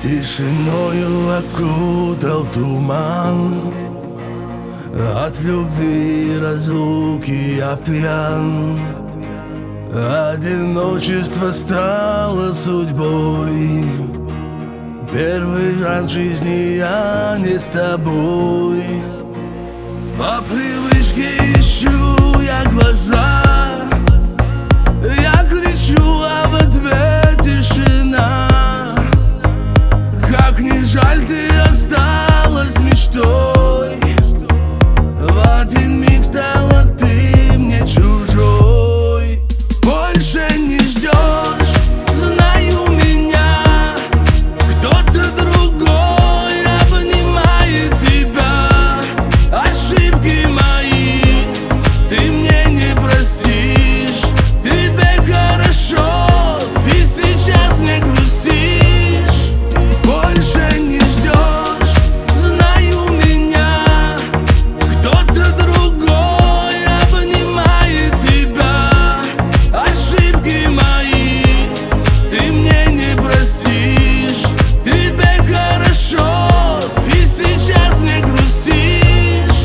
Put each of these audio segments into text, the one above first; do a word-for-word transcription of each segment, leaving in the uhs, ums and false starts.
Тишиною окутал туман, от любви разлуки я пьян. Одиночество стало судьбой. Первый раз в жизни я не с тобой. По привычке ищу я глаза, я кричу, а в ответ тишина. Как ни жаль, ты осталась мечтой. В один миг стала ты мне чужой. Больше не ждешь, знаю меня. Кто-то другой обнимает тебя. Ошибки мои ты мне не простишь. Тебе хорошо, ты сейчас не грустишь. Больше не ждешь, знаю меня. Кто-то другой обнимает тебя. Ошибки мои ты мне не простишь. Тебе хорошо, ты сейчас не грустишь.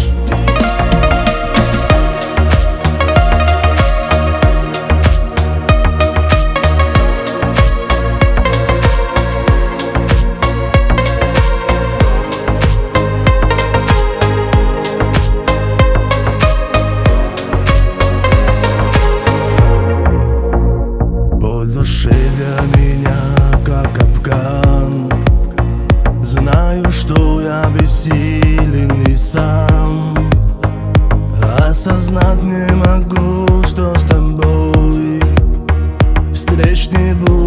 Боль в душе для меня как капкан. Знаю, что я бессилен и сам. Осознать не могу, что с тобой встреч не будет.